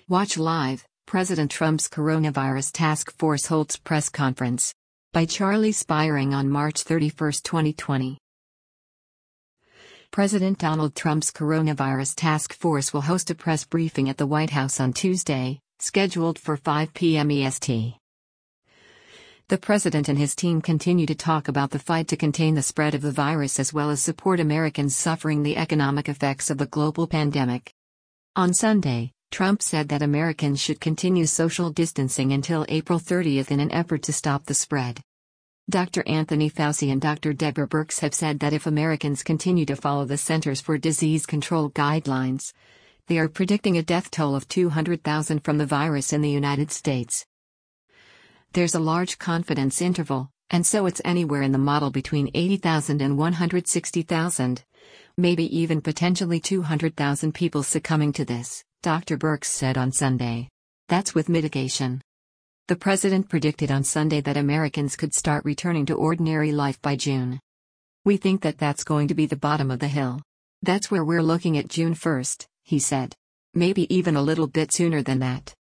Watch live, President Trump's Coronavirus Task Force holds press conference. By Charlie Spiring on March 31, 2020. President Donald Trump's Coronavirus Task Force will host a press briefing at the White House on Tuesday, scheduled for 5 p.m. EST. The president and his team continue to talk about the fight to contain the spread of the virus as well as support Americans suffering the economic effects of the global pandemic. On Sunday, Trump said that Americans should continue social distancing until April 30 in an effort to stop the spread. Dr. Anthony Fauci and Dr. Deborah Birx have said that if Americans continue to follow the Centers for Disease Control guidelines, they are predicting a death toll of 200,000 from the virus in the United States. There's a large confidence interval, and so it's anywhere in the model between 80,000 and 160,000, maybe even potentially 200,000 people succumbing to this, Dr. Birx said on Sunday. That's with mitigation. The president predicted on Sunday that Americans could start returning to ordinary life by June. We think that that's going to be the bottom of the hill. That's where we're looking at June 1, he said. Maybe even a little bit sooner than that.